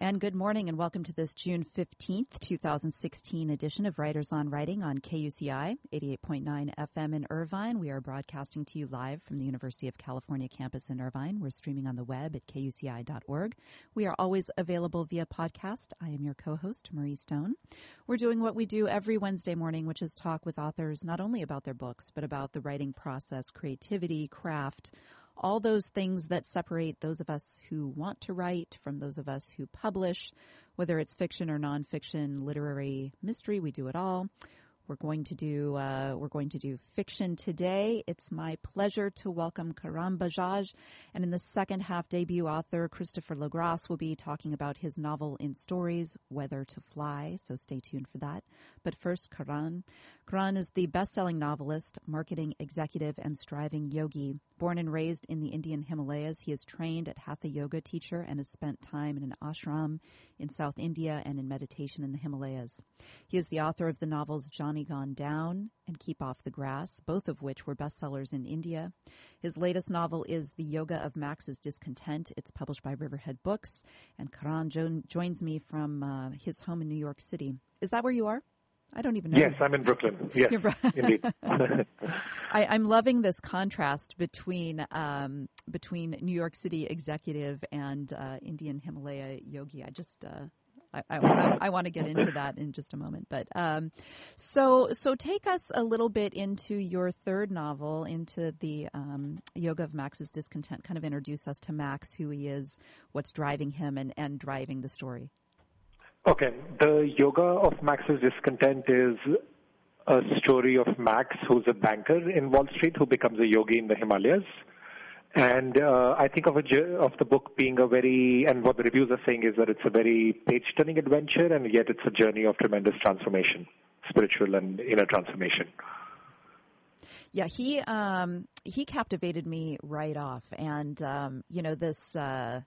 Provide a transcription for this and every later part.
And good morning and welcome to this June 15th, 2016 edition of Writers on Writing on KUCI 88.9 FM in Irvine. We are broadcasting to you live from the University of California campus in Irvine. We're streaming on the web at kuci.org. We are always available via podcast. I am your co-host, Marie Stone. We're doing what we do every Wednesday morning, which is talk with authors not only about their books, but about the writing process, creativity, craft, all those things that separate those of us who want to write from those of us who publish, whether it's fiction or nonfiction, literary, mystery, we do it all. We're going to do fiction today. It's my pleasure to welcome Karan Bajaj, and in the second half, debut author Christopher LaGrasse will be talking about his novel In Stories, Whether to Fly, so stay tuned for that. But first, Karan. Karan is the best-selling novelist, marketing executive, and striving yogi. Born and raised in the Indian Himalayas, he is trained at Hatha yoga teacher and has spent time in an ashram in South India and in meditation in the Himalayas. He is the author of the novels Johnny Gone Down and Keep Off the Grass, both of which were bestsellers in India. His latest novel is The Yoga of Max's Discontent. It's published by Riverhead Books, and Karan joins me from his home in New York City. Is that where you are? I don't even know. Yes, I'm in Brooklyn. Yes, indeed. I'm loving this contrast between New York City executive and Indian Himalaya yogi. I want to get into that in just a moment. But so take us a little bit into your third novel, into the Yoga of Max's Discontent. Kind of introduce us to Max, who he is, what's driving him, and driving the story. Okay. The Yoga of Max's Discontent is a story of Max, who's a banker in Wall Street, who becomes a yogi in the Himalayas. And I think of the book being and what the reviews are saying is that it's a very page-turning adventure, and yet it's a journey of tremendous transformation, spiritual and inner transformation. Yeah, he captivated me right off, and this.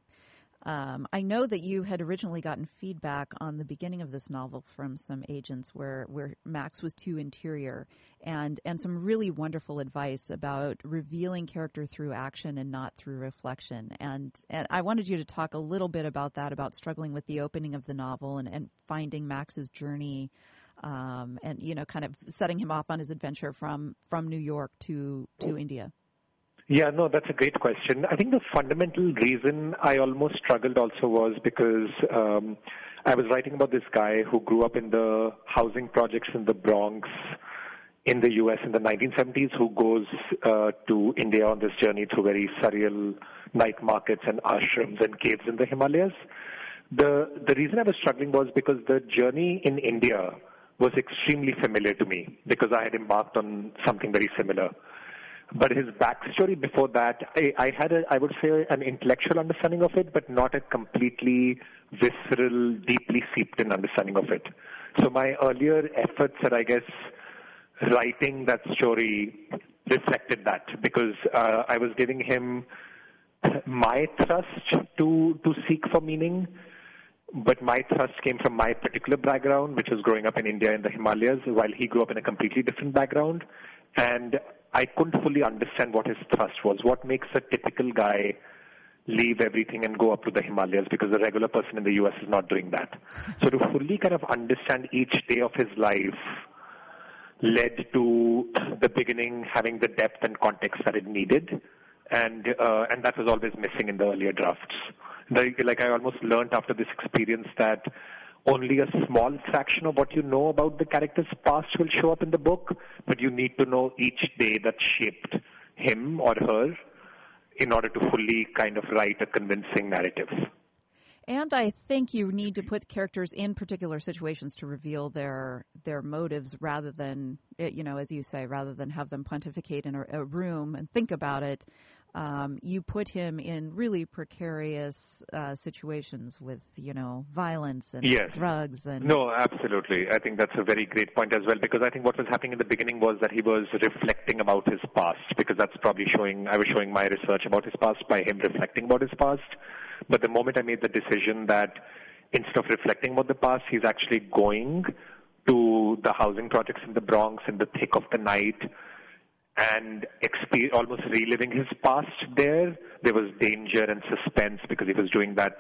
I know that you had originally gotten feedback on the beginning of this novel from some agents where Max was too interior, and some really wonderful advice about revealing character through action and not through reflection. And I wanted you to talk a little bit about that, about struggling with the opening of the novel and finding Max's journey, and kind of setting him off on his adventure from New York to India. Yeah, no, that's a great question. I think the fundamental reason I almost struggled also was because I was writing about this guy who grew up in the housing projects in the Bronx in the U.S. in the 1970s, who goes to India on this journey through very surreal night markets and ashrams and caves in the Himalayas. The reason I was struggling was because the journey in India was extremely familiar to me because I had embarked on something very similar. But his backstory before that, I had I would say, an intellectual understanding of it, but not a completely visceral, deeply seeped in understanding of it. So my earlier efforts at, I guess, writing that story reflected that because I was giving him my thrust to seek for meaning, but my thrust came from my particular background, which was growing up in India in the Himalayas, while he grew up in a completely different background. And I couldn't fully understand what his thrust was. What makes a typical guy leave everything and go up to the Himalayas, because the regular person in the U.S. is not doing that. So to fully kind of understand each day of his life led to the beginning having the depth and context that it needed. And that was always missing in the earlier drafts. Like I almost learned after this experience that only a small fraction of what you know about the character's past will show up in the book, but you need to know each day that shaped him or her in order to fully kind of write a convincing narrative. And I think you need to put characters in particular situations to reveal their motives rather than, as you say, rather than have them pontificate in a room and think about it. You put him in really precarious situations with, violence and drugs. And No, absolutely. I think that's a very great point as well, because I think what was happening in the beginning was that he was reflecting about his past, because that's probably I was showing my research about his past by him reflecting about his past. But the moment I made the decision that instead of reflecting about the past, he's actually going to the housing projects in the Bronx in the thick of the night and almost reliving his past there was danger and suspense because he was doing that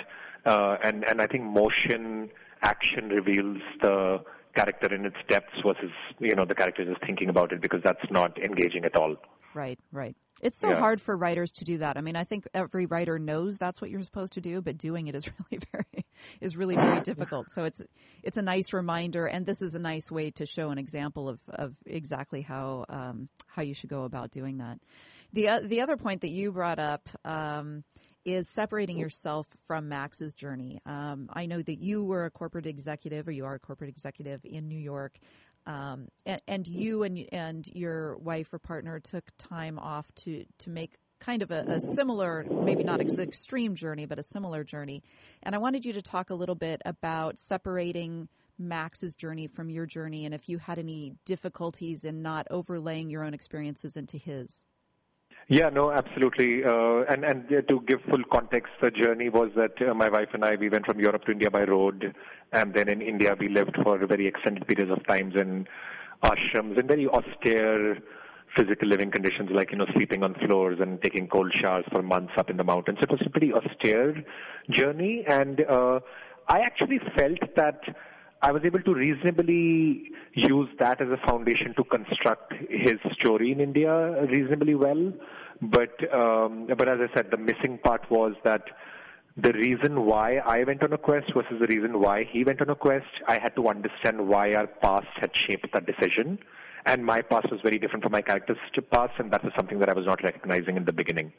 and I think motion action reveals the character in its depths versus the character just thinking about it, because that's not engaging at all. Right. It's so hard for writers to do that. I mean, I think every writer knows that's what you're supposed to do, but doing it is really very difficult. So it's a nice reminder, and this is a nice way to show an example of exactly how you should go about doing that. The other point that you brought up is separating yourself from Max's journey. I know that you were a corporate executive, or you are a corporate executive in New York. And you and your wife or partner took time off to make kind of a similar, maybe not extreme journey, but a similar journey. And I wanted you to talk a little bit about separating Max's journey from your journey, and if you had any difficulties in not overlaying your own experiences into his. Yeah, no, absolutely. And to give full context, the journey was that my wife and I, we went from Europe to India by road. And then in India, we lived for very extended periods of times in ashrams in very austere physical living conditions, like, sleeping on floors and taking cold showers for months up in the mountains. It was a pretty austere journey. And I actually felt that I was able to reasonably use that as a foundation to construct his story in India reasonably well. But as I said, the missing part was that the reason why I went on a quest versus the reason why he went on a quest, I had to understand why our past had shaped that decision. And my past was very different from my character's past, and that was something that I was not recognizing in the beginning.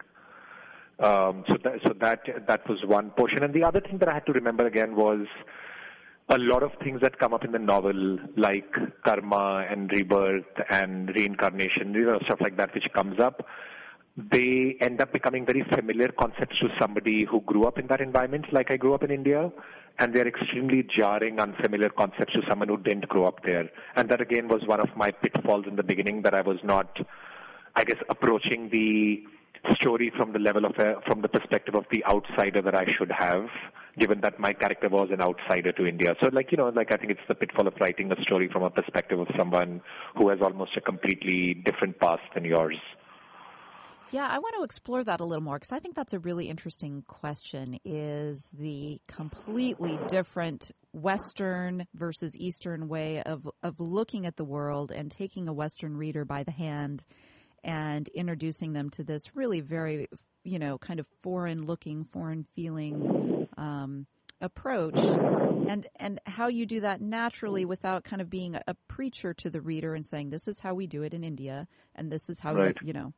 So that was one portion. And the other thing that I had to remember again was a lot of things that come up in the novel, like karma and rebirth and reincarnation, stuff like that, which comes up, they end up becoming very familiar concepts to somebody who grew up in that environment, like I grew up in India, and they're extremely jarring, unfamiliar concepts to someone who didn't grow up there. And that, again, was one of my pitfalls in the beginning, that I was not, I guess, approaching the story from the perspective of the outsider that I should have, given that my character was an outsider to India. So, I think it's the pitfall of writing a story from a perspective of someone who has almost a completely different past than yours. Yeah, I want to explore that a little more, because I think that's a really interesting question, is the completely different Western versus Eastern way of looking at the world and taking a Western reader by the hand and introducing them to this really very, kind of foreign-looking, foreign-feeling approach, and how you do that naturally without kind of being a preacher to the reader and saying, this is how we do it in India, and this is how right.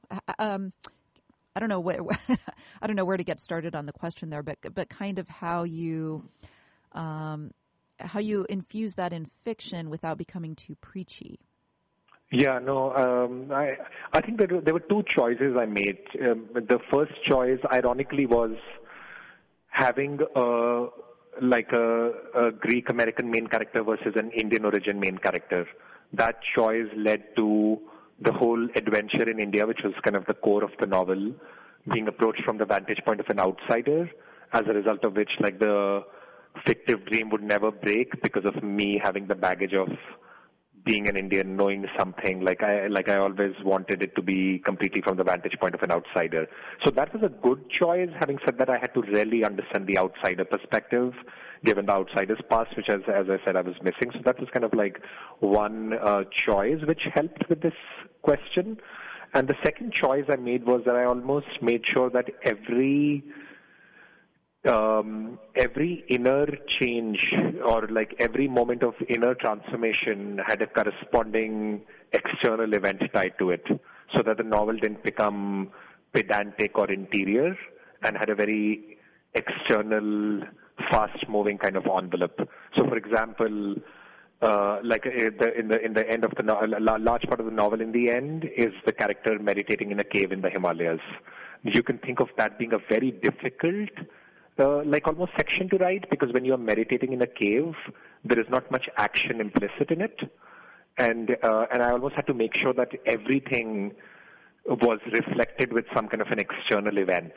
I don't know I don't know where to get started on the question there, but kind of how you infuse that in fiction without becoming too preachy. Yeah, no, I think there were two choices I made. The first choice, ironically, was having a Greek-American main character versus an Indian origin main character. That choice led to the whole adventure in India, which was kind of the core of the novel, being approached from the vantage point of an outsider, as a result of which, the fictive dream would never break because of me having the baggage of being an Indian, knowing something, I always wanted it to be completely from the vantage point of an outsider. So that was a good choice. Having said that, I had to really understand the outsider perspective, given the outsider's past, which, as I said, I was missing. So that was kind of one choice which helped with this question. And the second choice I made was that I almost made sure that every inner change, or every moment of inner transformation, had a corresponding external event tied to it, so that the novel didn't become pedantic or interior and had a very external, fast-moving kind of envelope. So, for example, in the end of the novel, a large part of the novel in the end is the character meditating in a cave in the Himalayas. You can think of that being a very difficult almost section to write, because when you are meditating in a cave, there is not much action implicit in it, and I almost had to make sure that everything was reflected with some kind of an external event.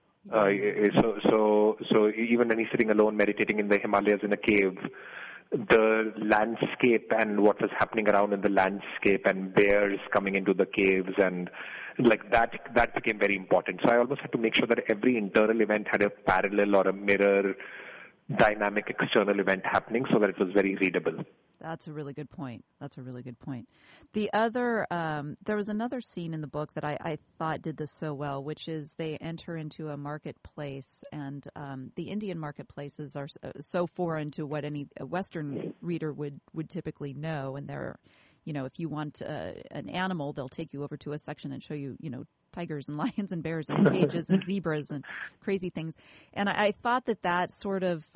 So even when he's sitting alone meditating in the Himalayas in a cave, the landscape and what was happening around in the landscape, and bears coming into the caves, and that became very important. So I almost had to make sure that every internal event had a parallel or a mirror dynamic external event happening so that it was very readable. That's a really good point. The other, there was another scene in the book that I thought did this so well, which is they enter into a marketplace, and the Indian marketplaces are so foreign to what any Western reader would typically know. And they're, if you want an animal, they'll take you over to a section and show you, tigers and lions and bears and cages and zebras and crazy things. And I thought that sort of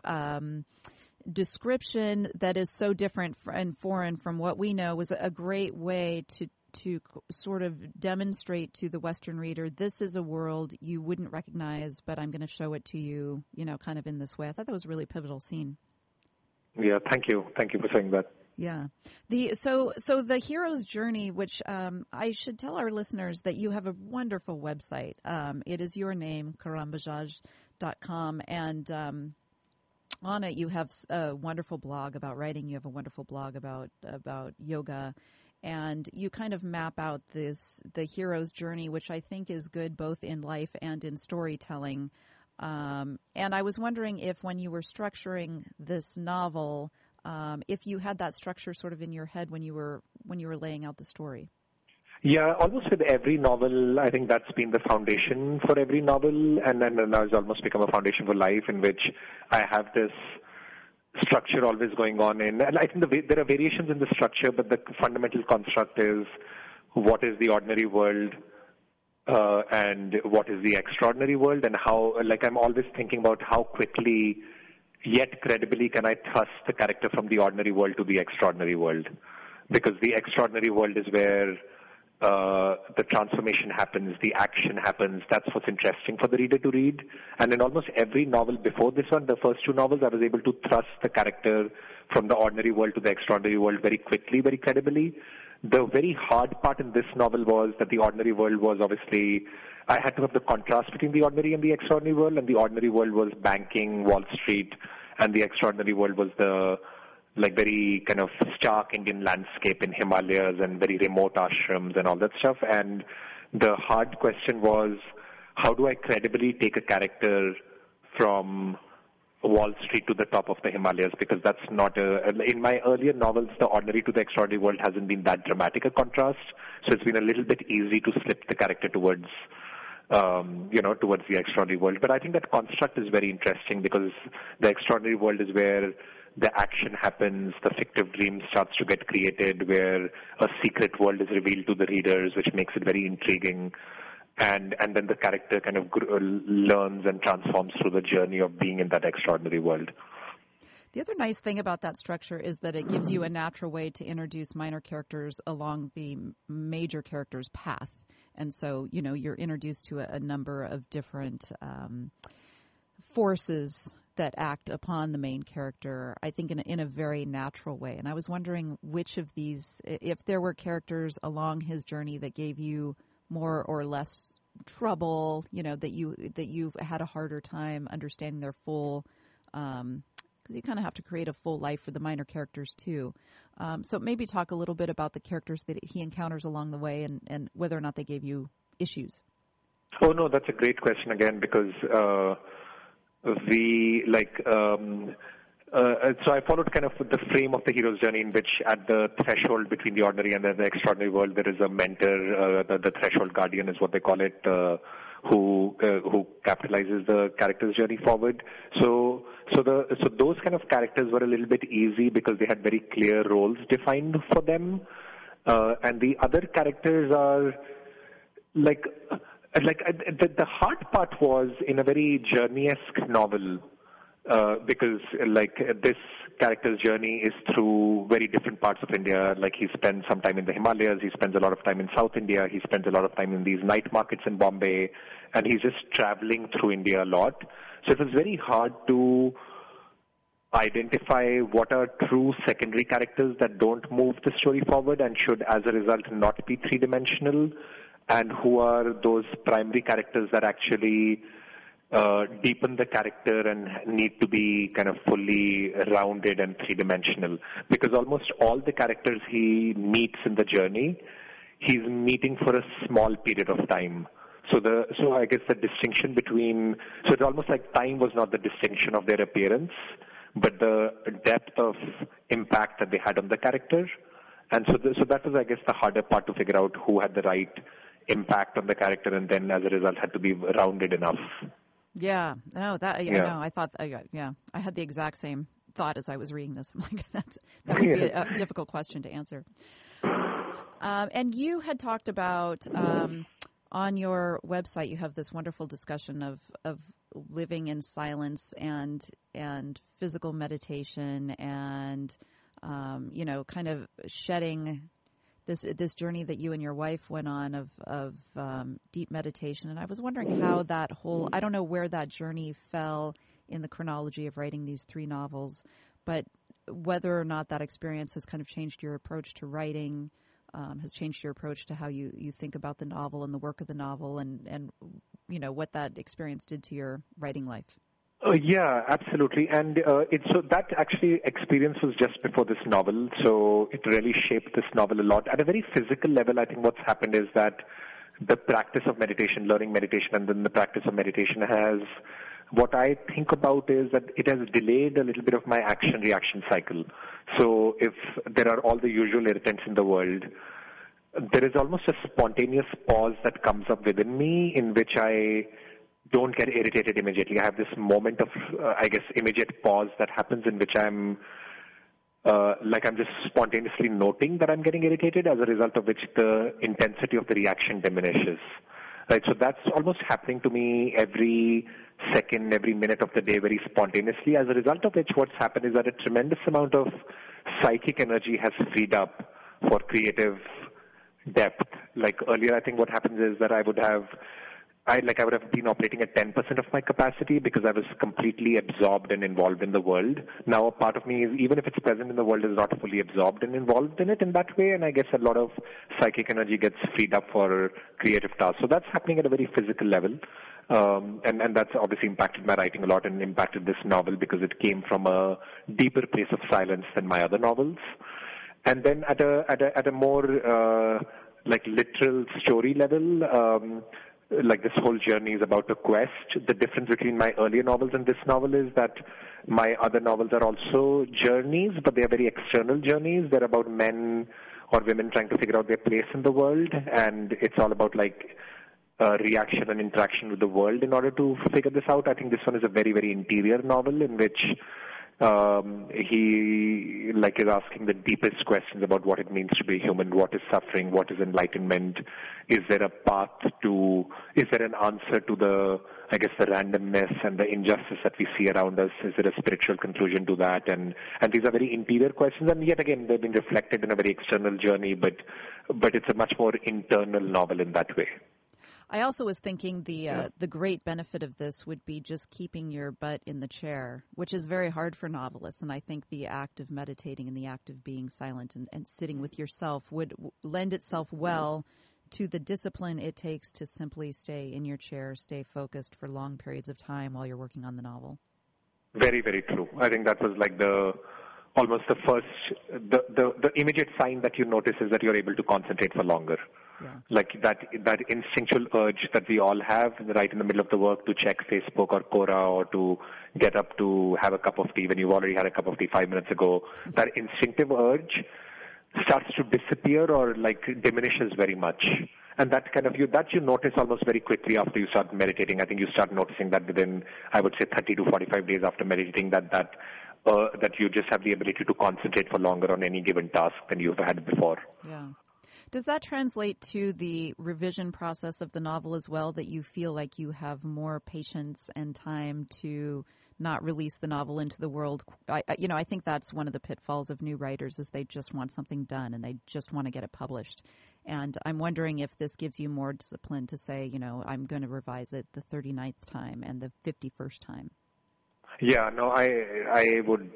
description that is so different and foreign from what we know was a great way to sort of demonstrate to the Western reader, this is a world you wouldn't recognize, but I'm going to show it to you, kind of in this way. I thought that was a really pivotal scene. Yeah, thank you. Thank you for saying that. Yeah. So the hero's journey, which I should tell our listeners that you have a wonderful website. It is your name, KaranBajaj.com, and on it, you have a wonderful blog about writing. You have a wonderful blog about yoga, and you kind of map out the hero's journey, which I think is good both in life and in storytelling. And I was wondering if, when you were structuring this novel, if you had that structure sort of in your head when you were laying out the story. Yeah, almost with every novel, I think that's been the foundation for every novel, and then now it's almost become a foundation for life, in which I have this structure always going on in. And I think there are variations in the structure, but the fundamental construct is what is the ordinary world and what is the extraordinary world, and how, I'm always thinking about how quickly yet credibly can I thrust the character from the ordinary world to the extraordinary world. Because the extraordinary world is where the transformation happens, the action happens. That's what's interesting for the reader to read. And in almost every novel before this one, the first two novels, I was able to thrust the character from the ordinary world to the extraordinary world very quickly, very credibly. The very hard part in this novel was that the ordinary world was obviously, I had to have the contrast between the ordinary and the extraordinary world, and the ordinary world was banking, Wall Street, and the extraordinary world was the very kind of stark Indian landscape in Himalayas and very remote ashrams and all that stuff. And the hard question was, how do I credibly take a character from Wall Street to the top of the Himalayas? Because that's not in my earlier novels, the ordinary to the extraordinary world hasn't been that dramatic a contrast. So it's been a little bit easy to slip the character towards the extraordinary world. But I think that construct is very interesting, because the extraordinary world is where the action happens, the fictive dream starts to get created, where a secret world is revealed to the readers, which makes it very intriguing. And then the character kind of learns and transforms through the journey of being in that extraordinary world. The other nice thing about that structure is that it gives you a natural way to introduce minor characters along the major character's path. And so, you're introduced to a number of different forces that act upon the main character, I think, in a very natural way. And I was wondering which of these, if there were characters along his journey that gave you more or less trouble, that you've had a harder time understanding their full, because you kind of have to create a full life for the minor characters too. So maybe talk a little bit about the characters that he encounters along the way and whether or not they gave you issues. Oh, no, that's a great question again, because so I followed kind of the frame of the hero's journey, in which at the threshold between the ordinary and the extraordinary world, there is a mentor, the threshold guardian is what they call it, who capitalizes the character's journey forward. So those kind of characters were a little bit easy because they had very clear roles defined for them, and the other characters are the hard part was in a very journey-esque novel, because this character's journey is through very different parts of India. He spends some time in the Himalayas, he spends a lot of time in South India, he spends a lot of time in these night markets in Bombay, and he's just traveling through India a lot. So it was very hard to identify what are true secondary characters that don't move the story forward and should, as a result, not be three-dimensional, and who are those primary characters that actually deepen the character and need to be kind of fully rounded and three-dimensional. Because almost all the characters he meets in the journey, he's meeting for a small period of time. So I guess the distinction between, so it's almost like time was not the distinction of their appearance, but the depth of impact that they had on the character. And so that was, I guess, the harder part to figure out who had the right impact on the character, and then as a result had to be rounded enough. Yeah, no, that no, I thought, I had the exact same thought as I was reading this. I'm like, that would be a difficult question to answer. And you had talked about on your website, you have this wonderful discussion of living in silence and physical meditation and kind of shedding this journey that you and your wife went on of deep meditation. And I was wondering how that whole, I don't know where that journey fell in the chronology of writing these 3 novels, but whether or not that experience has kind of changed your approach to writing, has changed your approach to how you think about the novel and the work of the novel, and what that experience did to your writing life. Yeah, absolutely. And so that actually experience was just before this novel, so it really shaped this novel a lot. At a very physical level, I think what's happened is that the practice of meditation, learning meditation, and then the practice of meditation has, what I think about is that it has delayed a little bit of my action-reaction cycle. So if there are all the usual irritants in the world, there is almost a spontaneous pause that comes up within me in which I don't get irritated immediately. I have this moment of, immediate pause that happens in which I'm just spontaneously noting that I'm getting irritated, as a result of which the intensity of the reaction diminishes. Right, so that's almost happening to me every second, every minute of the day, very spontaneously, as a result of which what's happened is that a tremendous amount of psychic energy has freed up for creative depth. Like earlier, I think what happens is that I would have been operating at 10% of my capacity because I was completely absorbed and involved in the world. Now, a part of me, even if it's present in the world, is not fully absorbed and involved in it in that way, and I guess a lot of psychic energy gets freed up for creative tasks. So that's happening at a very physical level, and that's obviously impacted my writing a lot and impacted this novel because it came from a deeper place of silence than my other novels. And then at a more literal story level, like this whole journey is about a quest. The difference between my earlier novels and this novel is that my other novels are also journeys, but they are very external journeys. They're about men or women trying to figure out their place in the world, and it's all about reaction and interaction with the world in order to figure this out. I think this one is a very, very interior novel in which he is asking the deepest questions about what it means to be human, what is suffering, what is enlightenment, is there an answer to the randomness and the injustice that we see around us? Is there a spiritual conclusion to that? And these are very interior questions, and yet again they've been reflected in a very external journey, but it's a much more internal novel in that way. I also was thinking the great benefit of this would be just keeping your butt in the chair, which is very hard for novelists. And I think the act of meditating and the act of being silent and sitting with yourself would lend itself well to the discipline it takes to simply stay in your chair, stay focused for long periods of time while you're working on the novel. Very, very true. I think that was the immediate sign that you notice is that you're able to concentrate for longer. Yeah. Like that instinctual urge that we all have right in the middle of the work to check Facebook or Quora or to get up to have a cup of tea when you've already had a cup of tea 5 minutes ago. That instinctive urge starts to disappear or diminishes very much. And that you notice almost very quickly after you start meditating. I think you start noticing that within, I would say, 30 to 45 days after meditating that you just have the ability to concentrate for longer on any given task than you've had before. Yeah. Does that translate to the revision process of the novel as well, that you feel like you have more patience and time to not release the novel into the world? I think that's one of the pitfalls of new writers is they just want something done and they just want to get it published. And I'm wondering if this gives you more discipline to say, I'm going to revise it the 39th time and the 51st time. Yeah, no, I would...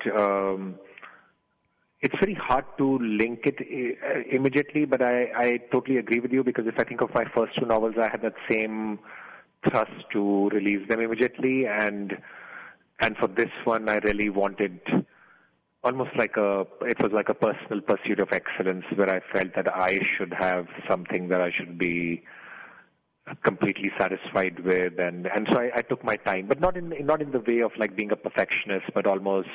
It's very hard to link it immediately, but I totally agree with you because if I think of my first 2 novels, I had that same thrust to release them immediately, and for this one, I really wanted almost it was like a personal pursuit of excellence where I felt that I should have something that I should be completely satisfied with, and so I took my time, but not in the way of like being a perfectionist, but almost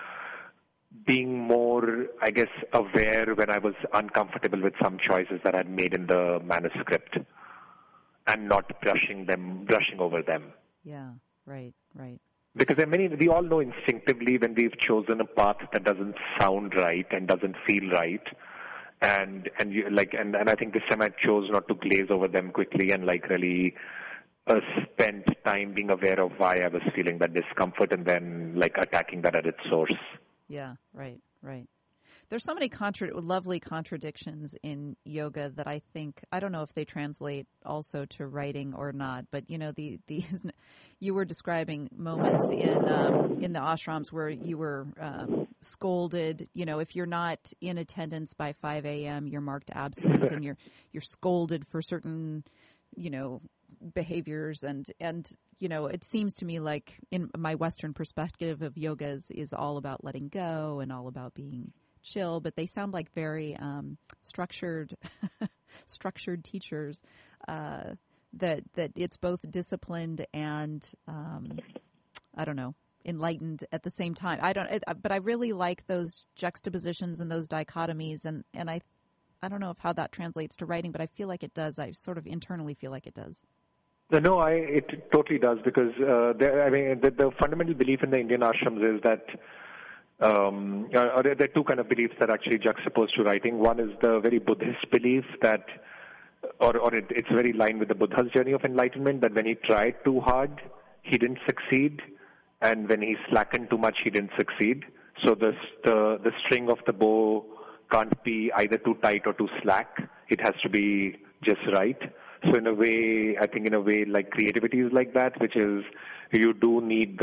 being more, I guess, aware when I was uncomfortable with some choices that I'd made in the manuscript, and not brushing over them. Yeah, right. Because we all know instinctively when we've chosen a path that doesn't sound right and doesn't feel right. And I think this time I chose not to glaze over them quickly and like really spend time being aware of why I was feeling that discomfort and then like attacking that at its source. Yeah, right. There's so many lovely contradictions in yoga that I think, I don't know if they translate also to writing or not, but these you were describing moments in the ashrams where you were scolded. If you're not in attendance by 5 a.m., you're marked absent, and you're scolded for certain behaviors, and it seems to me like in my Western perspective of yoga is all about letting go and all about being chill, but they sound like very structured teachers. That it's both disciplined and I don't know, enlightened at the same time. But I really like those juxtapositions and those dichotomies, and I don't know how that translates to writing, but I feel like it does. I sort of internally feel like it does. No, it totally does, because the fundamental belief in the Indian ashrams is that there are two kind of beliefs that actually juxtapose to writing. One is the very Buddhist belief that, it's very in line with the Buddha's journey of enlightenment, that when he tried too hard, he didn't succeed, and when he slackened too much, he didn't succeed. So the string of the bow can't be either too tight or too slack. It has to be just right. So in a way, like creativity is like that, which is you do need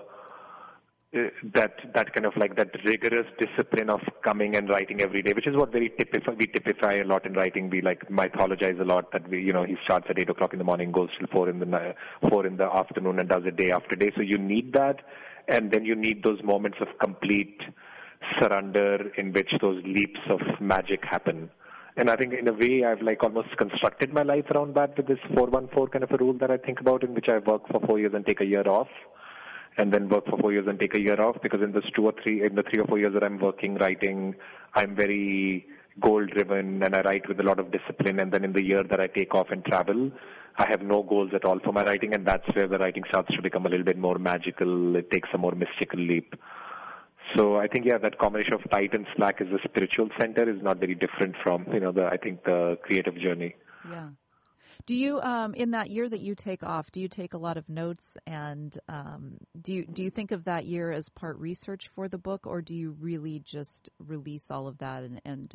that kind of like that rigorous discipline of coming and writing every day, which is what we typify a lot in writing. We like mythologize a lot that he starts at 8 o'clock in the morning, goes till 4 in the afternoon, and does it day after day. So you need that, and then you need those moments of complete surrender in which those leaps of magic happen. And I think in a way I've like almost constructed my life around that with this 4-1-4 kind of a rule that I think about, in which I work for 4 years and take a year off, and then work for 4 years and take a year off, because in the 3 or 4 years that I'm writing, I'm very goal-driven and I write with a lot of discipline. And then in the year that I take off and travel, I have no goals at all for my writing, and that's where the writing starts to become a little bit more magical. It takes a more mystical leap. So I think, that combination of tight and slack as a spiritual center is not very different from, the creative journey. Yeah. Do you, in that year that you take off, do you take a lot of notes, and do you think of that year as part research for the book, or do you really just release all of that and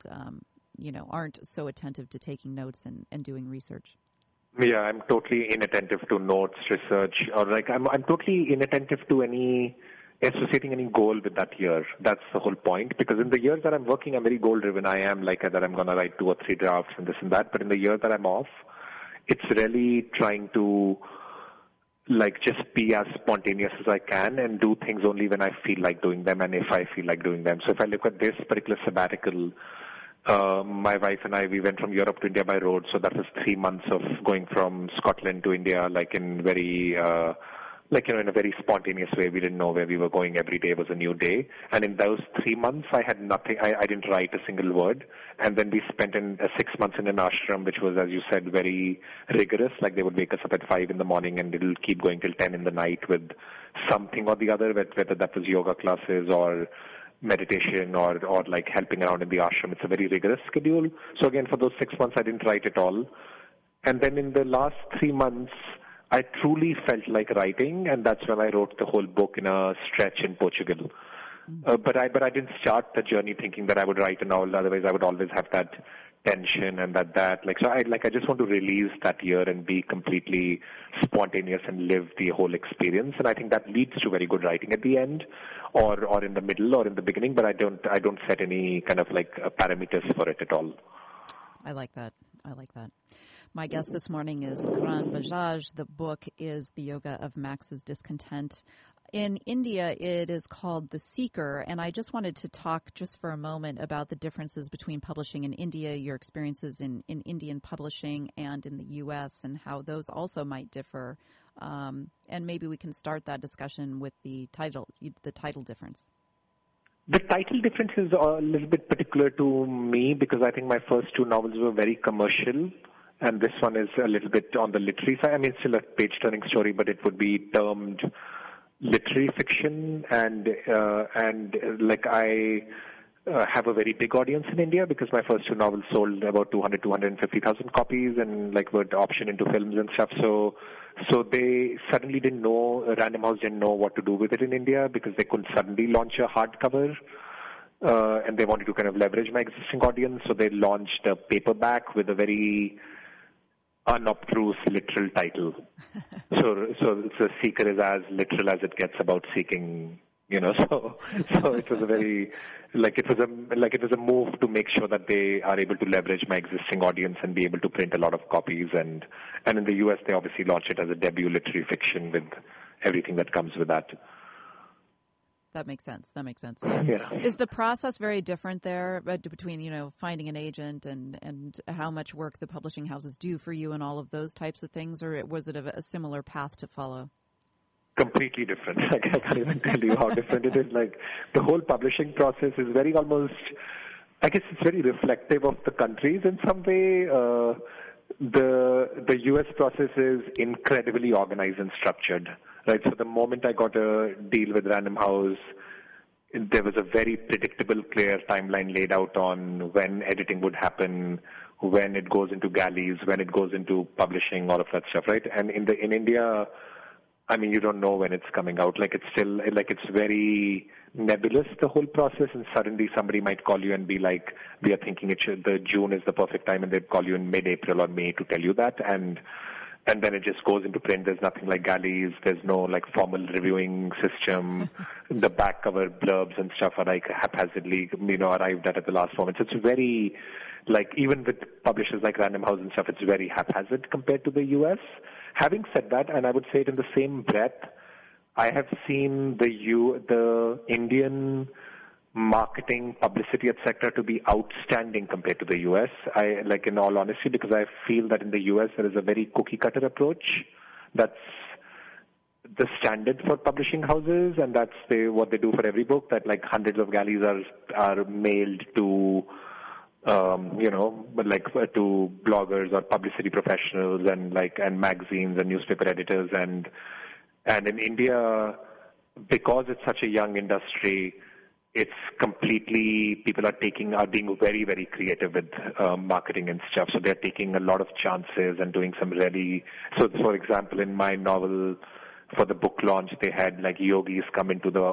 aren't so attentive to taking notes and doing research? Yeah, I'm totally inattentive to notes, research, or like I'm totally inattentive to associating any goal with that year. That's the whole point, because in the years that I'm working, I'm very goal-driven. I am like that I'm going to write 2 or 3 drafts and this and that. But in the year that I'm off, it's really trying to like just be as spontaneous as I can and do things only when I feel like doing them and if I feel like doing them. So if I look at this particular sabbatical, my wife and I, we went from Europe to India by road. So that was 3 months of going from Scotland to India, like in very... in a very spontaneous way. We didn't know where we were going. Every day was a new day. And in those 3 months, I had nothing. I didn't write a single word. And then we spent 6 months in an ashram, which was, as you said, very rigorous. Like they would wake us up at 5 in the morning and it'll keep going till 10 in the night with something or the other, whether that was yoga classes or meditation or like helping around in the ashram. It's a very rigorous schedule. So again, for those 6 months, I didn't write at all. And then in the last 3 months, I truly felt like writing, and that's when I wrote the whole book in a stretch in Portugal. But I didn't start the journey thinking that I would write a novel. Otherwise, I would always have that tension and that. I just want to release that year and be completely spontaneous and live the whole experience. And I think that leads to very good writing at the end, or in the middle, or in the beginning. But I don't set any kind of like parameters for it at all. I like that. My guest this morning is Karan Bajaj. The book is The Yoga of Max's Discontent. In India, it is called The Seeker, and I just wanted to talk just for a moment about the differences between publishing in India, your experiences in Indian publishing, and in the U.S., and how those also might differ. And maybe we can start that discussion with the title difference. The title difference is a little bit particular to me because I think my first two novels were very commercial, and this one is a little bit on the literary side. I mean, it's still a page-turning story, but it would be termed literary fiction, and like I have a very big audience in India because my first two novels sold about 250,000 copies and like were optioned into films and stuff. So they suddenly didn't know, Random House didn't know what to do with it in India because they couldn't suddenly launch a hardcover. And they wanted to kind of leverage my existing audience, so they launched a paperback with a very unobtrusive literal title. So The Seeker is as literal as it gets about seeking, so it was a very, it was a move to make sure that they are able to leverage my existing audience and be able to print a lot of copies. And in the US, they obviously launched it as a debut literary fiction with everything that comes with that. That makes sense. Yeah. Is the process very different there between, finding an agent and how much work the publishing houses do for you and all of those types of things, or was it a similar path to follow? Completely different. I can't even tell you how different it is. Like, the whole publishing process is very it's very reflective of the countries in some way. The US process is incredibly organized and structured. Right, so the moment I got a deal with Random House, there was a very predictable, clear timeline laid out on when editing would happen, when it goes into galleys, when it goes into publishing, all of that stuff, right? And in India, I mean, you don't know when it's coming out. It's very nebulous, the whole process, and suddenly somebody might call you and be like, we are thinking the June is the perfect time, and they'd call you in mid-April or May to tell you that, and then it just goes into print. There's nothing like galleys. There's no formal reviewing system. The back cover blurbs and stuff are haphazardly, arrived at the last moment. So it's very, even with publishers like Random House and stuff, it's very haphazard compared to the US. Having said that, and I would say it in the same breath, I have seen the Indian marketing, publicity, etc., to be outstanding compared to the U.S. In all honesty, because I feel that in the U.S. there is a very cookie-cutter approach. That's the standard for publishing houses, and that's what they do for every book. That hundreds of galleys are mailed to, to bloggers or publicity professionals and magazines and newspaper editors, and in India, because it's such a young industry, it's completely, people are being very, very creative with marketing and stuff. So they're taking a lot of chances and doing some so for example, in my novel, for the book launch, they had yogis come into the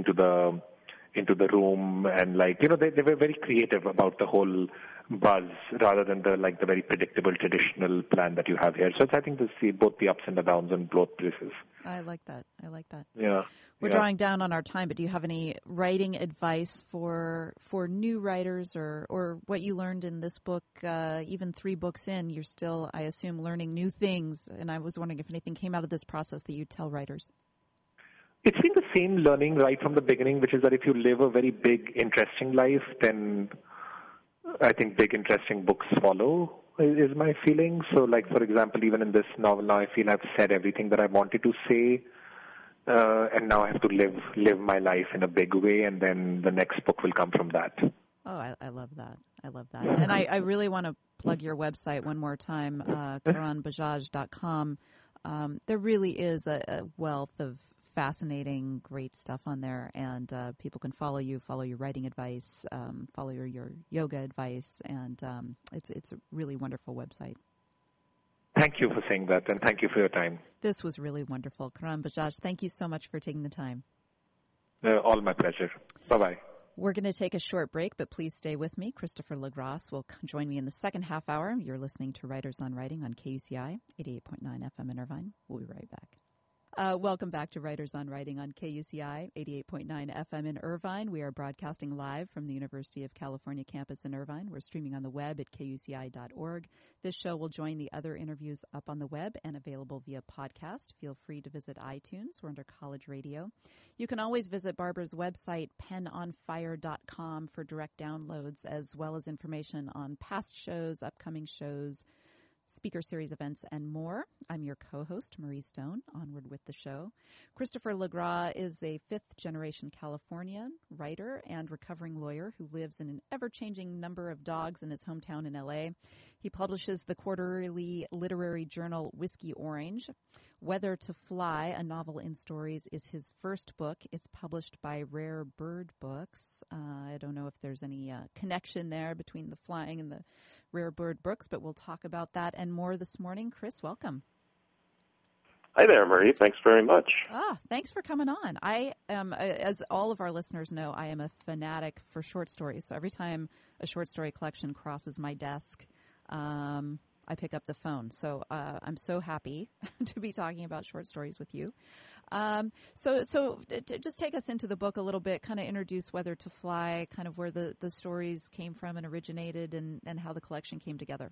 room, and they were very creative about the whole buzz rather than the very predictable traditional plan that you have here. So I think to see both the ups and the downs in both places. I like that. Yeah. We're drawing down on our time, but do you have any writing advice for new writers or what you learned in this book? Even 3 books in, you're still, I assume, learning new things. And I was wondering if anything came out of this process that you'd tell writers. It's been the same learning right from the beginning, which is that if you live a very big, interesting life, then I think big, interesting books follow, is my feeling. So, for example, even in this novel now, I feel I've said everything that I wanted to say. And now I have to live my life in a big way, and then the next book will come from that. Oh, I love that. And I really want to plug your website one more time, karanbajaj.com. There really is a wealth of fascinating, great stuff on there, and people can follow your writing advice, follow your yoga advice, and it's a really wonderful website. Thank you for saying that, and thank you for your time. This was really wonderful. Karan Bajaj, thank you so much for taking the time. All my pleasure. Bye-bye. We're going to take a short break, but please stay with me. Christopher LaGrasse will join me in the second half hour. You're listening to Writers on Writing on KUCI, 88.9 FM in Irvine. We'll be right back. Welcome back to Writers on Writing on KUCI 88.9 FM in Irvine. We are broadcasting live from the University of California campus in Irvine. We're streaming on the web at kuci.org. This show will join the other interviews up on the web and available via podcast. Feel free to visit iTunes. We're under College Radio. You can always visit Barbara's website, penonfire.com, for direct downloads, as well as information on past shows, upcoming shows, speaker series events, and more. I'm your co-host, Marie Stone. Onward with the show. Christopher LaGras is a fifth-generation Californian writer and recovering lawyer who lives in an ever-changing number of dogs in his hometown in L.A. He publishes the quarterly literary journal Whiskey Orange. Whether to Fly, a novel in stories, is his first book. It's published by Rare Bird Books. I don't know if there's any connection there between the flying and the Rare Bird Books, but we'll talk about that and more this morning. Chris, welcome. Hi there, Marie. Thanks very much. Thanks for coming on. I am, as all of our listeners know, I am a fanatic for short stories. So every time a short story collection crosses my desk, I pick up the phone. So I'm so happy to be talking about short stories with you. So just take us into the book a little bit, kind of introduce Whether to Fly, kind of where the stories came from and originated, and how the collection came together.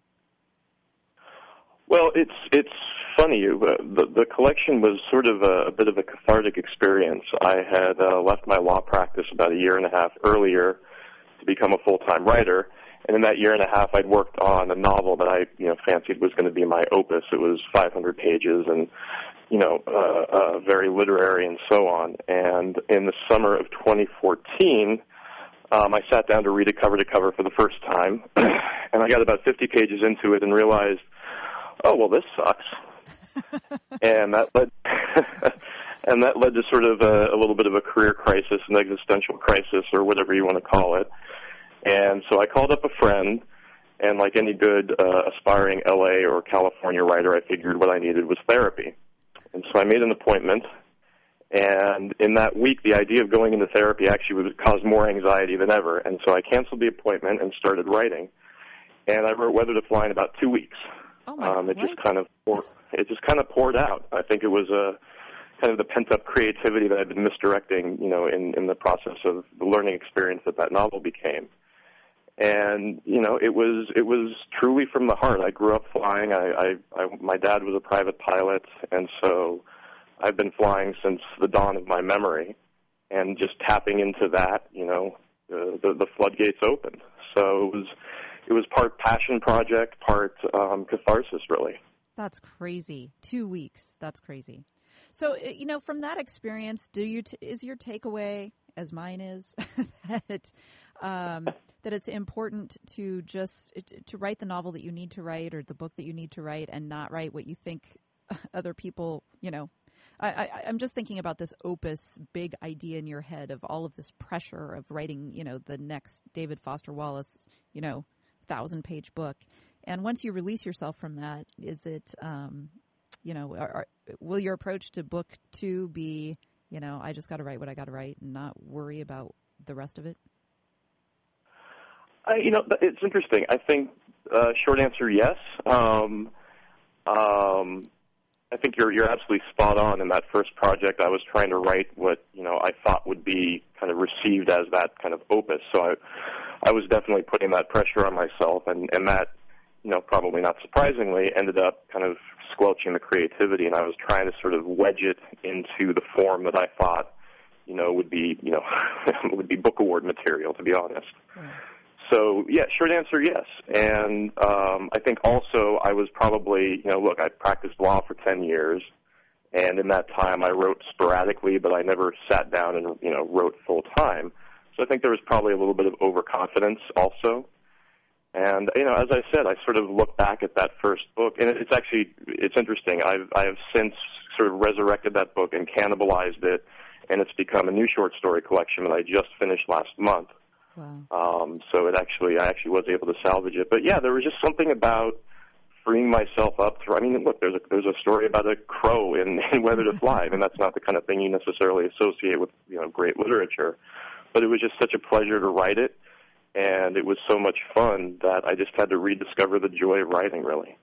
Well, it's funny. The collection was sort of a bit of a cathartic experience. I had left my law practice about a year and a half earlier to become a full-time writer. And in that year and a half, I'd worked on a novel that I, fancied was going to be my opus. It was 500 pages and, very literary and so on. And in the summer of 2014, I sat down to read it cover to cover for the first time, and I got about 50 pages into it and realized, oh, well, this sucks. And that led to sort of a little bit of a career crisis, an existential crisis, or whatever you want to call it. And so I called up a friend, and like any good aspiring LA or California writer, I figured what I needed was therapy. And so I made an appointment, and in that week, the idea of going into therapy actually would cause more anxiety than ever. And so I canceled the appointment and started writing. And I wrote Whether to Fly in about 2 weeks. Oh my God. It just kind of poured out. I think it was kind of the pent-up creativity that I'd been misdirecting, in the process of the learning experience that novel became. And, it was truly from the heart. I grew up flying. My dad was a private pilot, and so I've been flying since the dawn of my memory. And just tapping into that, the floodgates opened. So it was part passion project, part catharsis, really. That's crazy. 2 weeks. That's crazy. So, from that experience, is your takeaway, as mine is, that it's important to to write the novel that you need to write or the book that you need to write and not write what you think other people, I'm just thinking about this opus, big idea in your head of all of this pressure of writing, the next David Foster Wallace, 1,000-page book. And once you release yourself from that, is it, will your approach to book 2 be, I just got to write what I got to write and not worry about the rest of it? It's interesting. I think short answer, yes. I think you're absolutely spot on. In that first project, I was trying to write what I thought would be kind of received as that kind of opus. So I was definitely putting that pressure on myself, and that, probably not surprisingly, ended up kind of squelching the creativity. And I was trying to sort of wedge it into the form that I thought, would be would be book award material, to be honest. Mm. So, yeah, short answer, yes. And I think also I was probably, look, I practiced law for 10 years, and in that time I wrote sporadically, but I never sat down and, wrote full time. So I think there was probably a little bit of overconfidence also. And, as I said, I sort of look back at that first book, and it's interesting. I have since sort of resurrected that book and cannibalized it, and it's become a new short story collection that I just finished last month. Wow. So I actually was able to salvage it. But yeah, there was just something about freeing myself up through. I mean, look, there's a story about a crow in Whether to Fly. I mean, that's not the kind of thing you necessarily associate with great literature. But it was just such a pleasure to write it, and it was so much fun that I just had to rediscover the joy of writing, really.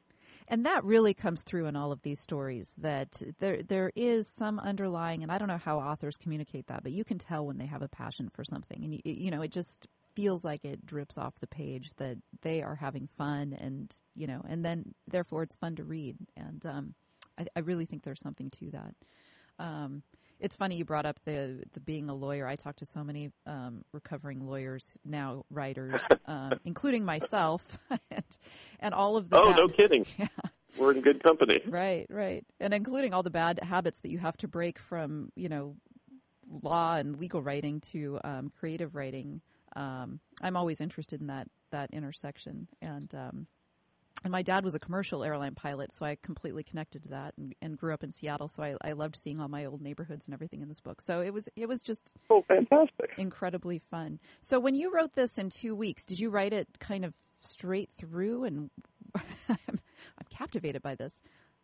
And that really comes through in all of these stories, that there is some underlying, and I don't know how authors communicate that, but you can tell when they have a passion for something. And, it just feels like it drips off the page that they are having fun, and, and then therefore it's fun to read. And I really think there's something to that. It's funny you brought up the being a lawyer. I talk to so many recovering lawyers now, writers, including myself, and all of the no kidding. Yeah. We're in good company. Right. And including all the bad habits that you have to break from, law and legal writing to creative writing. I'm always interested in that intersection. And my dad was a commercial airline pilot, so I completely connected to that, and grew up in Seattle, so I loved seeing all my old neighborhoods and everything in this book. So it was just fantastic, incredibly fun. So when you wrote this in 2 weeks, did you write it kind of straight through? And I'm captivated by this.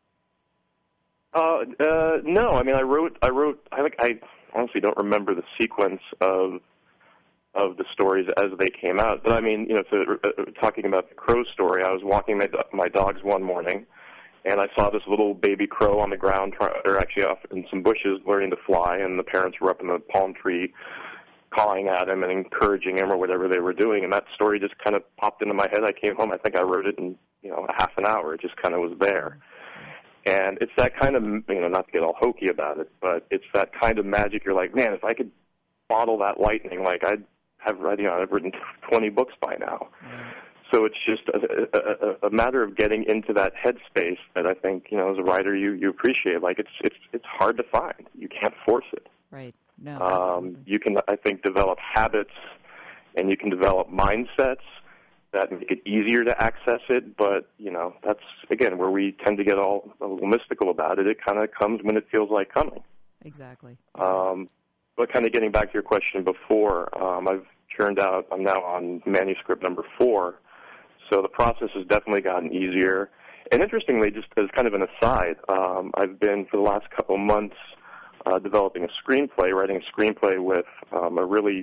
No, I mean I wrote. I honestly don't remember the sequence of the stories as they came out. But I mean, talking about the crow story, I was walking my dogs one morning, and I saw this little baby crow on the ground, or actually off in some bushes, learning to fly, and the parents were up in the palm tree cawing at him and encouraging him or whatever they were doing. And that story just kind of popped into my head. I came home. I think I wrote it in a half an hour. It just kind of was there. And it's that kind of, not to get all hokey about it, but it's that kind of magic. You're like, man, if I could bottle that lightning, like I've written 20 books by now. So it's just a matter of getting into that headspace that I think, as a writer, you appreciate. Like it's hard to find. You can't force it. Right. No. You can, I think, develop habits, and you can develop mindsets that make it easier to access it. But that's again where we tend to get all a little mystical about it. It kind of comes when it feels like coming. Exactly. But kind of getting back to your question before, I've churned out, I'm now on manuscript number 4, so the process has definitely gotten easier. And interestingly, just as kind of an aside, I've been, for the last couple of months, developing a screenplay, writing a screenplay with a really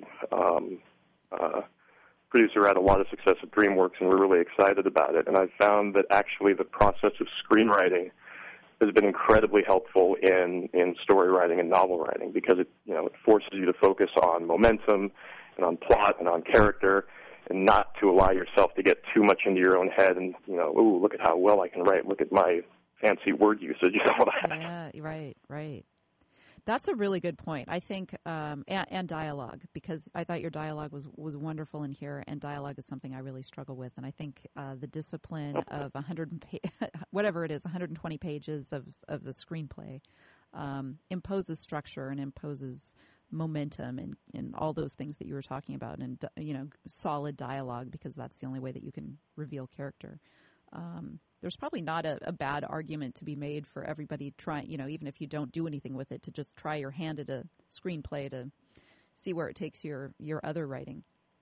producer who had a lot of success at DreamWorks, and we're really excited about it. And I've found that actually the process of screenwriting has been incredibly helpful in story writing and novel writing, because it forces you to focus on momentum and on plot and on character, and not to allow yourself to get too much into your own head and ooh, look at how well I can write, look at my fancy word usage and all that. Yeah, right. That's a really good point. I think, and dialogue, because I thought your dialogue was wonderful in here, and dialogue is something I really struggle with. And I think the discipline of 120 pages of the screenplay imposes structure and imposes momentum and all those things that you were talking about, and solid dialogue, because that's the only way that you can reveal character. There's probably not a bad argument to be made for everybody trying, even if you don't do anything with it, to just try your hand at a screenplay to see where it takes your other writing.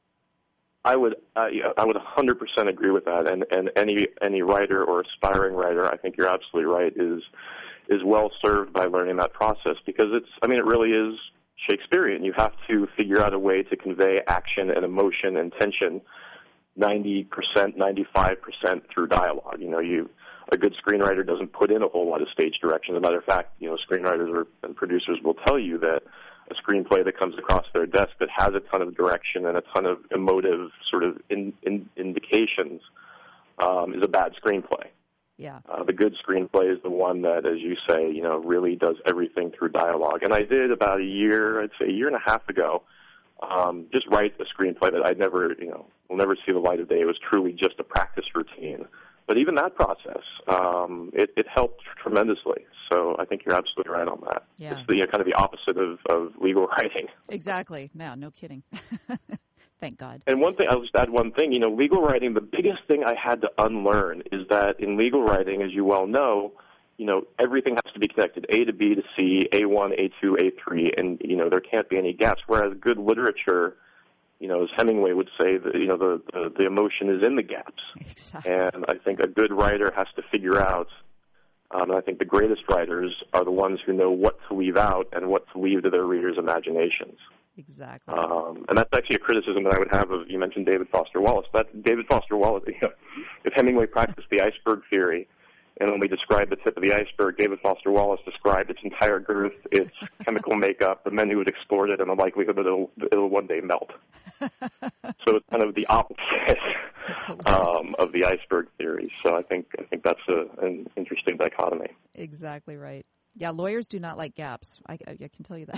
I would 100% agree with that, and any writer or aspiring writer, I think you're absolutely right, is well served by learning that process, because it really is Shakespearean. You have to figure out a way to convey action and emotion and tension 90%, 95% through dialogue. A good screenwriter doesn't put in a whole lot of stage direction. As a matter of fact, screenwriters and producers will tell you that a screenplay that comes across their desk that has a ton of direction and a ton of emotive sort of indications is a bad screenplay. Yeah. The good screenplay is the one that, as you say, really does everything through dialogue. And I did about a year and a half ago, just write a screenplay that I'd never, will never see the light of day. It was truly just a practice routine. But even that process, it helped tremendously. So I think you're absolutely right on that. Yeah. It's the kind of the opposite of legal writing. Exactly. No kidding. Thank God. And one thing, I'll just add one thing. Legal writing, the biggest thing I had to unlearn is that in legal writing, as you well know, everything has to be connected, A to B to C, A1, A2, A3, and, there can't be any gaps. Whereas good literature, as Hemingway would say, the emotion is in the gaps. Exactly. And I think a good writer has to figure out, and I think the greatest writers are the ones who know what to leave out and what to leave to their readers' imaginations. Exactly. And that's actually a criticism that I would have of, you mentioned David Foster Wallace. David Foster Wallace, if Hemingway practiced the iceberg theory, and when we described the tip of the iceberg, David Foster Wallace described its entire girth, its chemical makeup, the men who would explore it, and the likelihood that it'll one day melt. So it's kind of the opposite of the iceberg theory. So I think that's an interesting dichotomy. Exactly right. Yeah, lawyers do not like gaps. I can tell you that.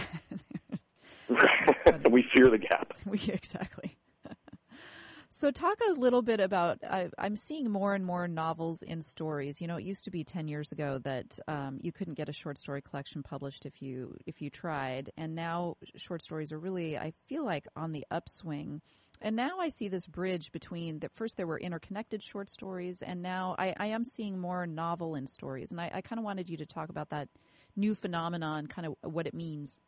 We fear the gap. Exactly. So talk a little bit about, I'm seeing more and more novels in stories. You know, it used to be 10 years ago that you couldn't get a short story collection published if you tried. And now short stories are really, I feel like, on the upswing. And now I see this bridge between, first there were interconnected short stories, and now I am seeing more novel in stories. And I kind of wanted you to talk about that new phenomenon, kind of what it means.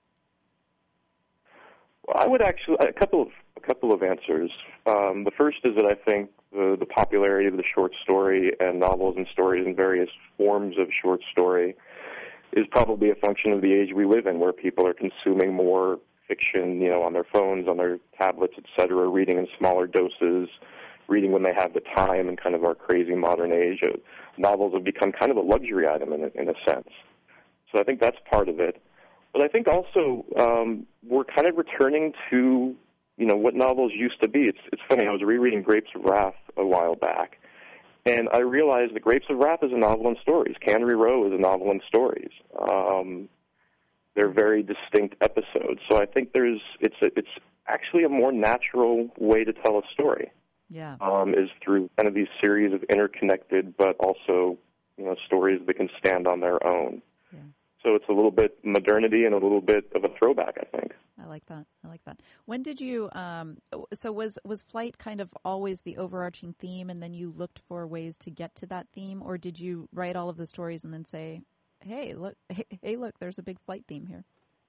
Well, I would actually, a couple of answers. The first is that I think the popularity of the short story and novels and stories and various forms of short story is probably a function of the age we live in, where people are consuming more fiction, on their phones, on their tablets, etc., reading in smaller doses, reading when they have the time in kind of our crazy modern age. Novels have become kind of a luxury item in a sense. So I think that's part of it. But I think also we're kind of returning to, what novels used to be. It's funny, I was rereading Grapes of Wrath a while back, and I realized that Grapes of Wrath is a novel in stories. Cannery Row is a novel in stories. They're very distinct episodes. So I think it's actually a more natural way to tell a story. Yeah. Is through kind of these series of interconnected, but also, stories that can stand on their own. Yeah. So it's a little bit modernity and a little bit of a throwback, I think. I like that. When did you, so was Flight kind of always the overarching theme, and then you looked for ways to get to that theme, or did you write all of the stories and then say, hey, look, there's a big Flight theme here?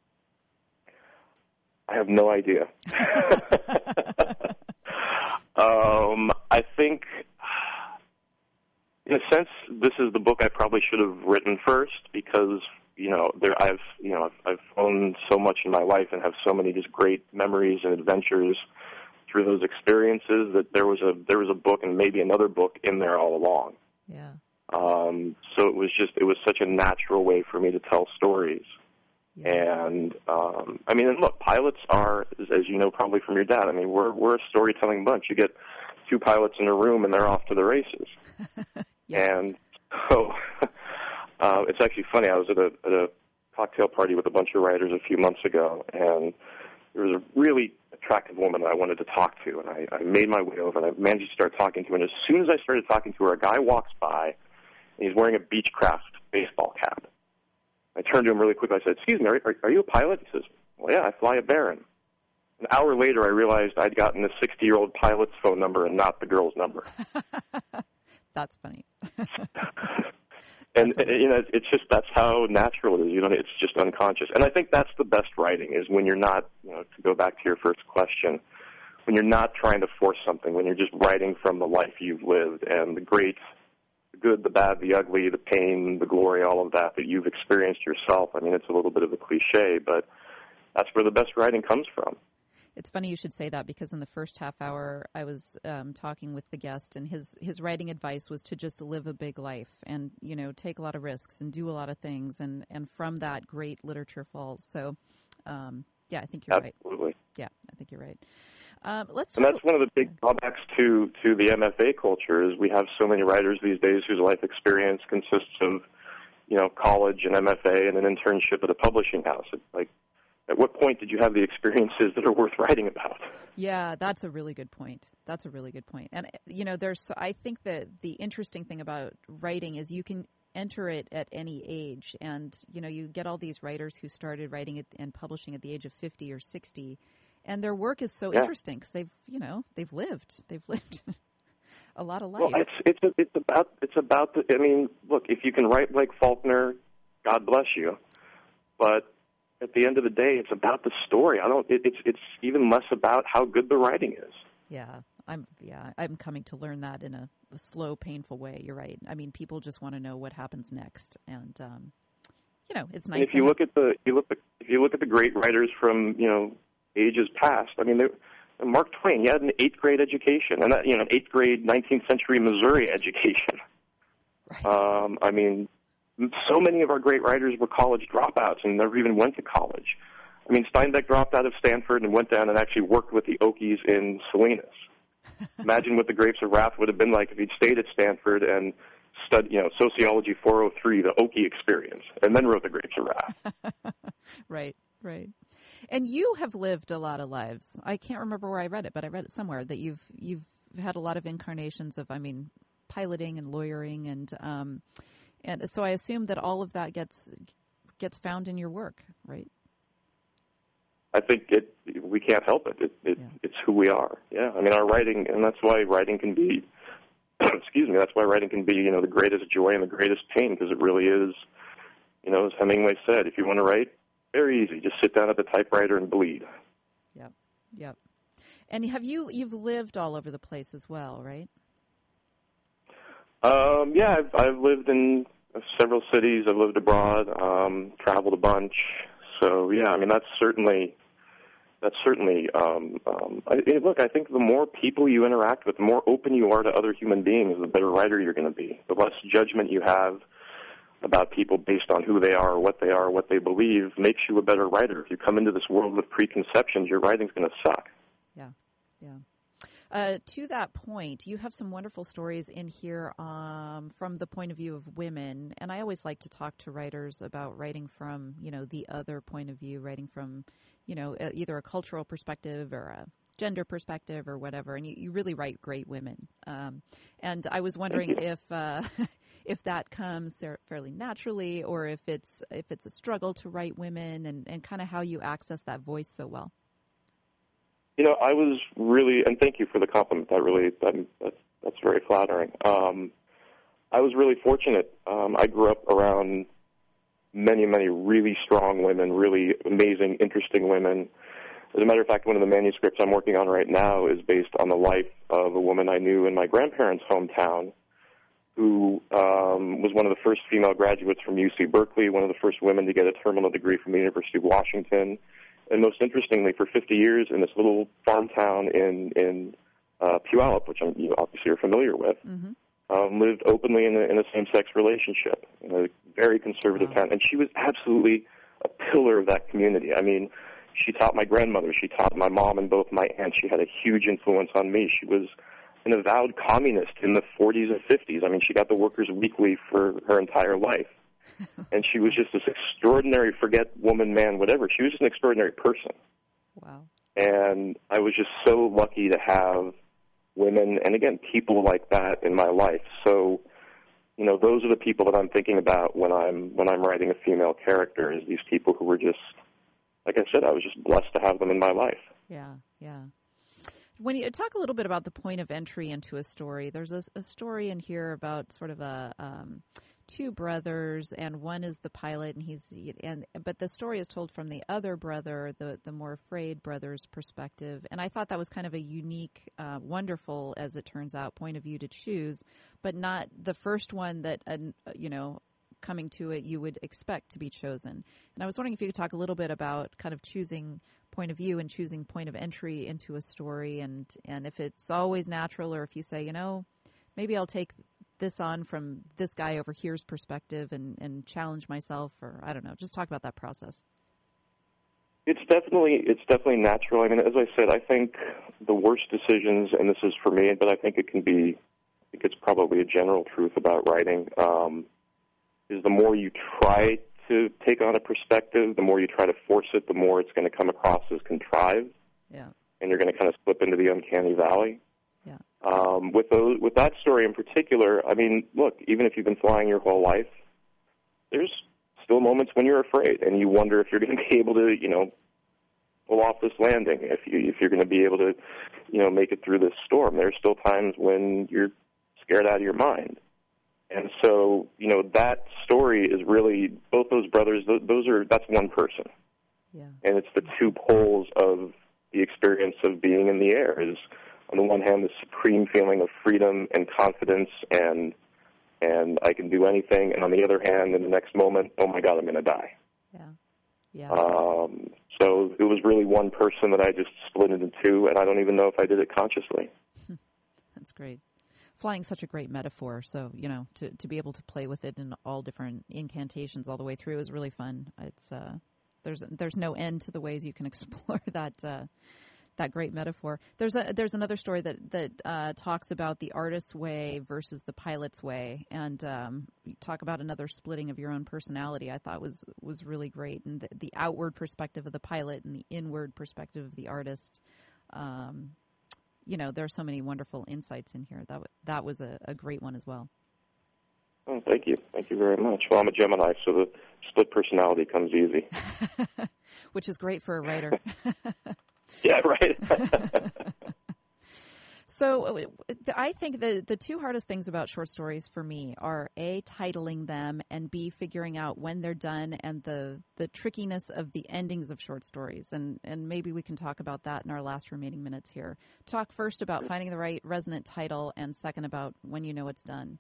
I have no idea. I think, in a sense, this is the book I probably should have written first, because I've owned so much in my life and have so many just great memories and adventures through those experiences that there was a book and maybe another book in there all along. Yeah. So it was such a natural way for me to tell stories. Yeah. And and look, pilots are, as you know probably from your dad, we're a storytelling bunch. You get two pilots in a room and they're off to the races. Yeah. And so it's actually funny. I was at a cocktail party with a bunch of writers a few months ago, and there was a really attractive woman that I wanted to talk to, and I made my way over, and I managed to start talking to her. And as soon as I started talking to her, a guy walks by, and he's wearing a Beechcraft baseball cap. I turned to him really quickly. I said, "Excuse me, are you a pilot?" He says, "Well, yeah, I fly a Baron." An hour later, I realized I'd gotten the 60-year-old pilot's phone number and not the girl's number. That's funny. And it's just, that's how natural it is. It's just unconscious. And I think that's the best writing, is when you're not, to go back to your first question, when you're not trying to force something, when you're just writing from the life you've lived and the great, the good, the bad, the ugly, the pain, the glory, all of that you've experienced yourself. It's a little bit of a cliche, but that's where the best writing comes from. It's funny you should say that, because in the first half hour I was talking with the guest, and his writing advice was to just live a big life and, take a lot of risks and do a lot of things. And from that, great literature falls. So, I think you're right. Absolutely. Yeah, I think you're right. Let's talk. And that's one of the big drawbacks to the MFA culture, is we have so many writers these days whose life experience consists of, college and MFA and an internship at a publishing house. At what point did you have the experiences that are worth writing about? Yeah, that's a really good point. And, I think that the interesting thing about writing is you can enter it at any age. And, you get all these writers who started writing it and publishing at the age of 50 or 60. And their work is so interesting because they've lived a lot of life. Well, it's about look, if you can write like Faulkner, God bless you. But at the end of the day, it's about the story. It's even less about how good the writing is. I'm coming to learn that in a slow, painful way. You're right. People just want to know what happens next, and it's nice. And if you look at the great writers from ages past, Mark Twain, he had an 8th grade education, and an 8th grade 19th century Missouri education. Right. I mean, so many of our great writers were college dropouts and never even went to college. I mean, Steinbeck dropped out of Stanford and went down and actually worked with the Okies in Salinas. Imagine what the Grapes of Wrath would have been like if he'd stayed at Stanford and studied, Sociology 403, the Okie experience, and then wrote the Grapes of Wrath. Right. And you have lived a lot of lives. I can't remember where I read it, but I read it somewhere that you've had a lot of incarnations of, piloting and lawyering, and so I assume that all of that gets found in your work, right? I think we can't help it. It's who we are. Yeah. I mean, our writing, and that's why writing can be, that's why writing can be, the greatest joy and the greatest pain, because it really is, as Hemingway said, if you want to write, very easy. Just sit down at the typewriter and bleed. Yep. And you've lived all over the place as well, right? Yeah, I've lived in several cities. I've lived abroad, traveled a bunch. So yeah, I mean that's certainly. Look, I think the more people you interact with, the more open you are to other human beings, the better writer you're going to be. The less judgment you have about people based on who they are, what they believe, makes you a better writer. If you come into this world with preconceptions, your writing's going to suck. Yeah. To that point, you have some wonderful stories in here from the point of view of women, and I always like to talk to writers about writing from, the other point of view, writing from, either a cultural perspective or a gender perspective or whatever, and you really write great women. And I was wondering if that comes fairly naturally, or if it's a struggle to write women, and kind of how you access that voice so well. I was really, and thank you for the compliment. That's very flattering. I was really fortunate. I grew up around many, many really strong women, really amazing, interesting women. As a matter of fact, one of the manuscripts I'm working on right now is based on the life of a woman I knew in my grandparents' hometown, who was one of the first female graduates from UC Berkeley, one of the first women to get a terminal degree from the University of Washington. And most interestingly, for 50 years in this little farm town in Puyallup, which you obviously are familiar with, lived openly in a same-sex relationship in a very conservative town. And she was absolutely a pillar of that community. I mean, she taught my grandmother. She taught my mom and both my aunts. She had a huge influence on me. She was an avowed communist in the 40s and 50s. I mean, she got the Workers' Weekly for her entire life. And she was just this extraordinary, forget woman, man, whatever. She was just an extraordinary person. Wow. And I was just so lucky to have women and, again, people like that in my life. So, those are the people that I'm thinking about when I'm writing a female character, is these people who were just, like I said, I was just blessed to have them in my life. Yeah. When you talk a little bit about the point of entry into a story, there's a story in here about sort of two brothers, and one is the pilot, but the story is told from the other brother, the more afraid brother's perspective. And I thought that was kind of a unique, wonderful, as it turns out, point of view to choose, but not the first one that coming to it you would expect to be chosen. And I was wondering if you could talk a little bit about kind of choosing point of view and choosing point of entry into a story, and if it's always natural, or if you say, maybe I'll take this on from this guy over here's perspective and challenge myself, or I don't know, just talk about that process. It's definitely natural. I mean, as I said, I think the worst decisions, and this is for me, but I think it's probably a general truth about writing, is the more you try to take on a perspective, the more you try to force it, the more it's going to come across as contrived. Yeah. And you're going to kind of slip into the uncanny valley. Yeah. With that story in particular, I mean, look, even if you've been flying your whole life, there's still moments when you're afraid, and you wonder if you're going to be able to, pull off this landing, if you're going to be able to, make it through this storm. There's still times when you're scared out of your mind. And so, that story is really, both those brothers, that's one person. Yeah. And it's the two poles of the experience of being in the air, is on the one hand, the supreme feeling of freedom and confidence and I can do anything, and on the other hand, in the next moment, oh my God, I'm going to die. Yeah. So it was really one person that I just split into two, and I don't even know if I did it consciously. That's great. Flying such a great metaphor. So, to be able to play with it in all different incantations all the way through is really fun. It's there's no end to the ways you can explore that great metaphor. There's another story that talks about the artist's way versus the pilot's way, and you talk about another splitting of your own personality. I thought was really great, and the outward perspective of the pilot and the inward perspective of the artist. There are so many wonderful insights in here. That was a great one as well. Oh, thank you very much. Well, I'm a Gemini, so the split personality comes easy, which is great for a writer. Yeah, right. So I think the two hardest things about short stories for me are A, titling them, and B, figuring out when they're done, and the trickiness of the endings of short stories. And maybe we can talk about that in our last remaining minutes here. Talk first about finding the right resonant title, and second about when you know it's done.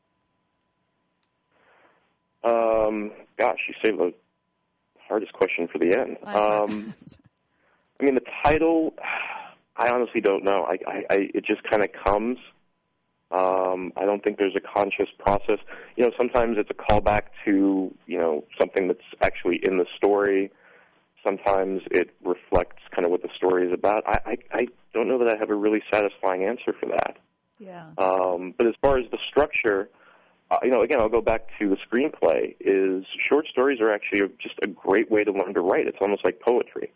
Gosh, you saved the hardest question for the end. I mean, the title, I honestly don't know. It just kind of comes. I don't think there's a conscious process. Sometimes it's a callback to, something that's actually in the story. Sometimes it reflects kind of what the story is about. I don't know that I have a really satisfying answer for that. Yeah. But as far as the structure, again, I'll go back to the screenplay, is short stories are actually just a great way to learn to write. It's almost like poetry.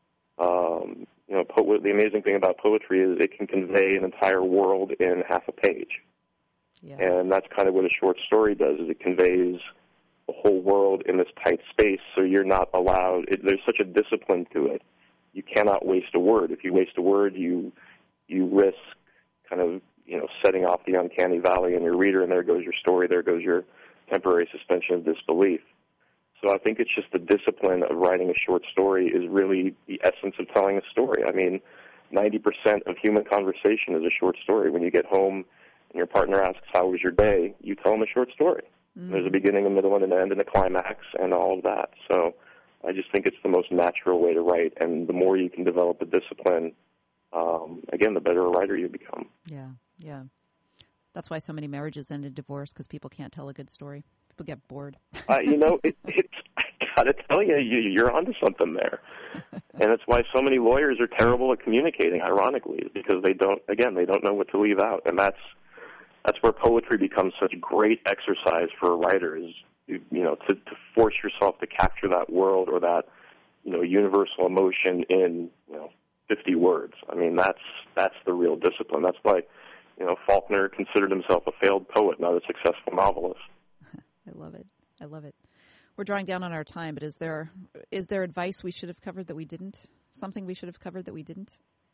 The amazing thing about poetry is it can convey an entire world in half a page. Yeah. And that's kind of what a short story does, is it conveys the whole world in this tight space, so you're not allowed, there's such a discipline to it. You cannot waste a word. If you waste a word, you risk kind of, setting off the uncanny valley in your reader, and there goes your story, there goes your temporary suspension of disbelief. So I think it's just the discipline of writing a short story is really the essence of telling a story. I mean, 90% of human conversation is a short story. When you get home and your partner asks, how was your day, you tell them a short story. Mm. There's a beginning, a middle, and an end, and a climax, and all of that. So I just think it's the most natural way to write, and the more you can develop the discipline, again, the better a writer you become. Yeah. That's why so many marriages end in divorce, because people can't tell a good story. People get bored. It's I gotta tell you, you're onto something there, and it's why so many lawyers are terrible at communicating. Ironically, because they don't know what to leave out, and that's where poetry becomes such a great exercise for a writer. Is to force yourself to capture that world or that universal emotion in 50 words. I mean, that's the real discipline. That's why Faulkner considered himself a failed poet, not a successful novelist. I love it. We're drawing down on our time, but is there advice we should have covered that we didn't? Something we should have covered that we didn't?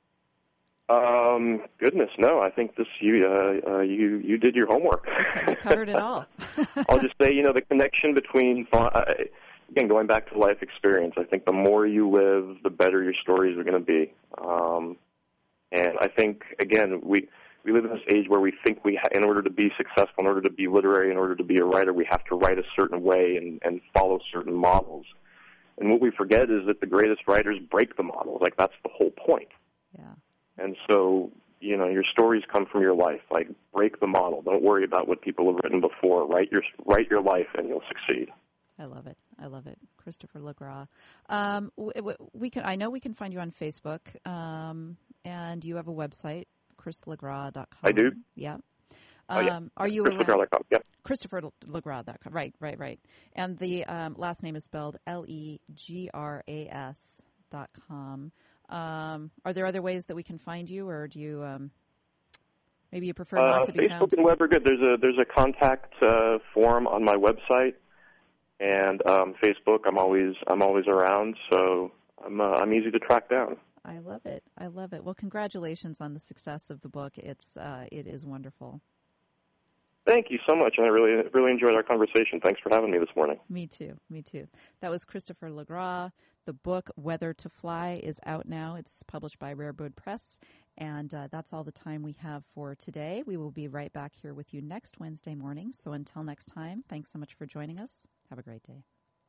Goodness, no. I think you did your homework. Okay, we covered it all. I'll just say, the connection between, again, going back to life experience, I think the more you live, the better your stories are going to be. And I think, again, we live in this age where we think in order to be successful, in order to be literary, in order to be a writer, we have to write a certain way and follow certain models. And what we forget is that the greatest writers break the models. Like, that's the whole point. Yeah. And so, your stories come from your life. Like, break the model. Don't worry about what people have written before. Write your life, and you'll succeed. I love it. Christopher LeGras. I know we can find you on Facebook, and you have a website, chrislegras.com. I do. Yeah. Yeah. Are you ChristopherLegras.com? Yeah. ChristopherLegras.com. Right. And the last name is spelled LEGRAS.com. Are there other ways that we can find you, or do you maybe you prefer not to be Facebook found? and web are good. There's a contact form on my website, and Facebook. I'm always around, so I'm easy to track down. I love it. Well, congratulations on the success of the book. It is wonderful. Thank you so much, and I really enjoyed our conversation. Thanks for having me this morning. Me too. That was Christopher LeGras. The book, Whether to Fly, is out now. It's published by Rare Bird Press, and that's all the time we have for today. We will be right back here with you next Wednesday morning. So until next time, thanks so much for joining us. Have a great day.